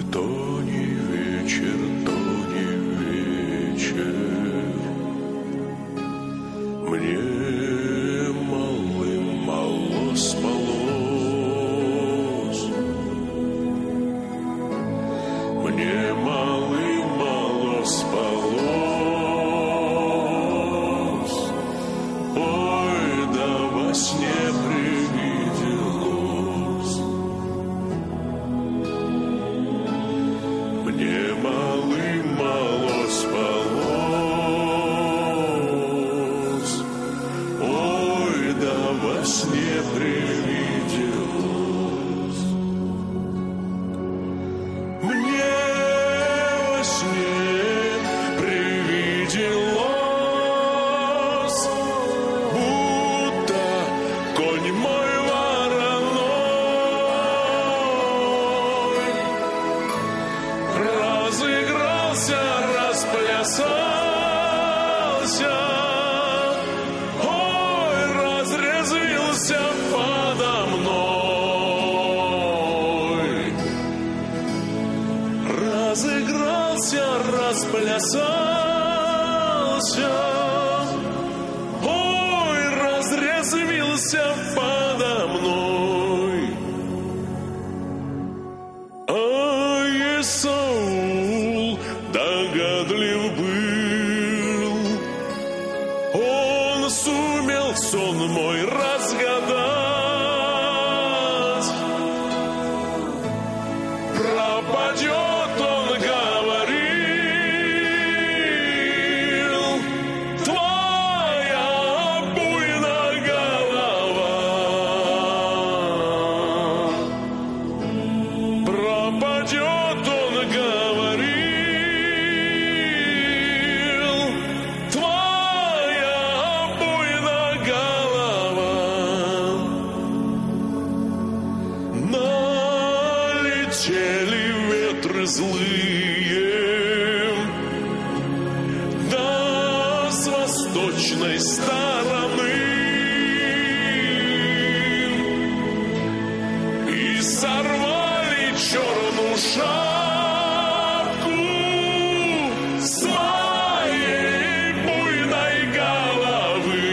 то не вечер, то не вечер. Мне малым мало спалось. Мне малым мало спалось. Ой, да во сне привиделось. Мне малым мало спалось. Ой, да во сне привиделось. Мне во сне привиделось, будто конь мой вороной разыгрался, расплясался, ой, разрезвился подо мной. Разыгрался, расплясался, ой, разрезвился подо мной. А Исаул догадлив был, он сумел сон мой разгадать. Пропадет, он говорил, твоя буйная голова. Пропадет, он говорил, твоя буйная голова. Налетели ветры злые, да с восточной стороны, и сорвали черную шапку с моей буйной головы.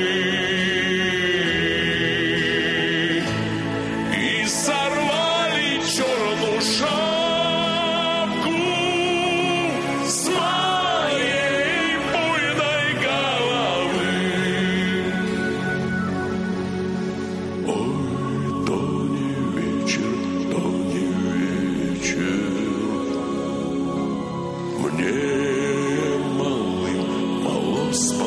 И сорвали черную шапку с моей буйной головы. Ой, то не вечер, то не вечер. Мне малым мало спалось.